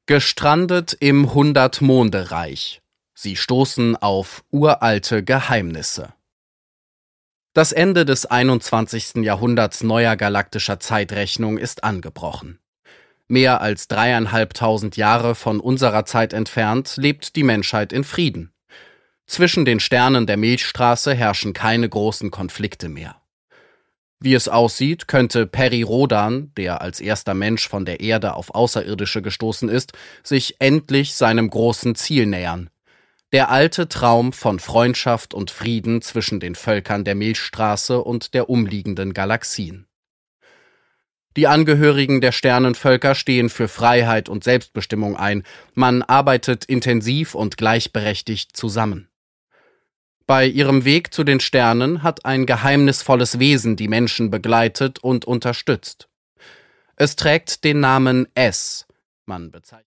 Gestrandet im Hundertmonde-Reich. Sie stoßen auf uralte Geheimnisse. Das Ende des 21. Jahrhunderts neuer galaktischer Zeitrechnung ist angebrochen. Mehr als 3.500 Jahre von unserer Zeit entfernt lebt die Menschheit in Frieden. Zwischen den Sternen der Milchstraße herrschen keine großen Konflikte mehr. Wie es aussieht, könnte Peri Rhodan, der als erster Mensch von der Erde auf Außerirdische gestoßen ist, sich endlich seinem großen Ziel nähern. Der alte Traum von Freundschaft und Frieden zwischen den Völkern der Milchstraße und der umliegenden Galaxien. Die Angehörigen der Sternenvölker stehen für Freiheit und Selbstbestimmung ein. Man arbeitet intensiv und gleichberechtigt zusammen. Bei ihrem Weg zu den Sternen hat ein geheimnisvolles Wesen die Menschen begleitet und unterstützt. Es trägt den Namen S. Man bezeichnet